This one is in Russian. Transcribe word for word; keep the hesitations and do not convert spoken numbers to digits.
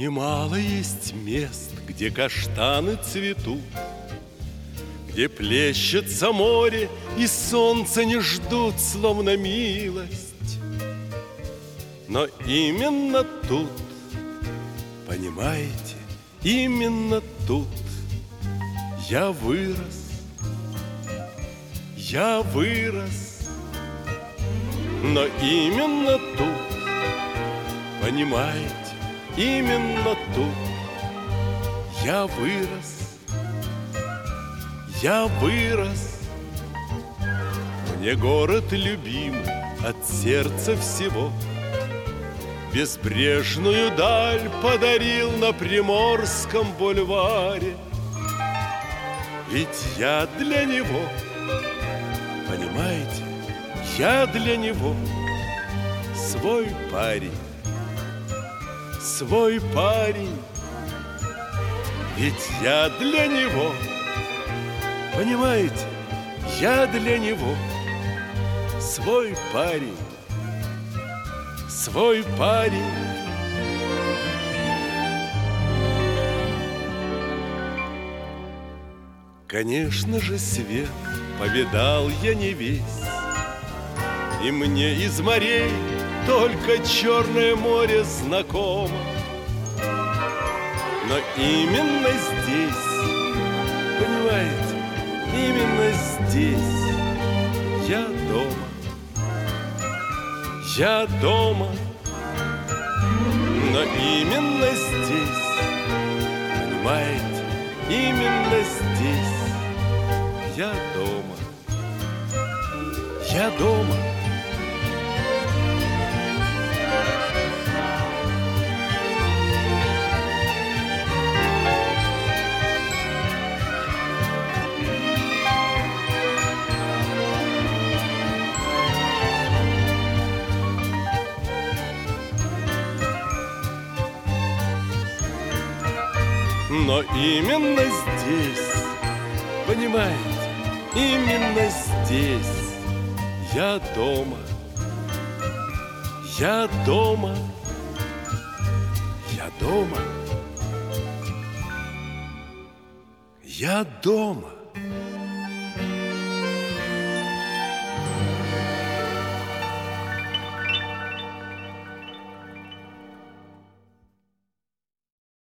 Немало есть мест, где каштаны цветут, где плещется море, и солнце не ждут, словно милость. Но именно тут, понимаете, именно тут я вырос, я вырос. Но именно тут, понимаете, именно тут я вырос, я вырос. Мне город любимый от сердца всего, безбрежную даль подарил на Приморском бульваре. Ведь я для него, понимаете, я для него свой парень, свой парень. Ведь я для него, понимаете, я для него свой парень, свой парень. Конечно же, свет повидал я не весь, и мне из морей только Черное море знакомо. Но именно здесь, понимаете, именно здесь я дома, я дома. Но именно здесь, понимаете, именно здесь я дома, я дома. Но именно здесь, понимаете, именно здесь я дома, я дома, я дома, я дома.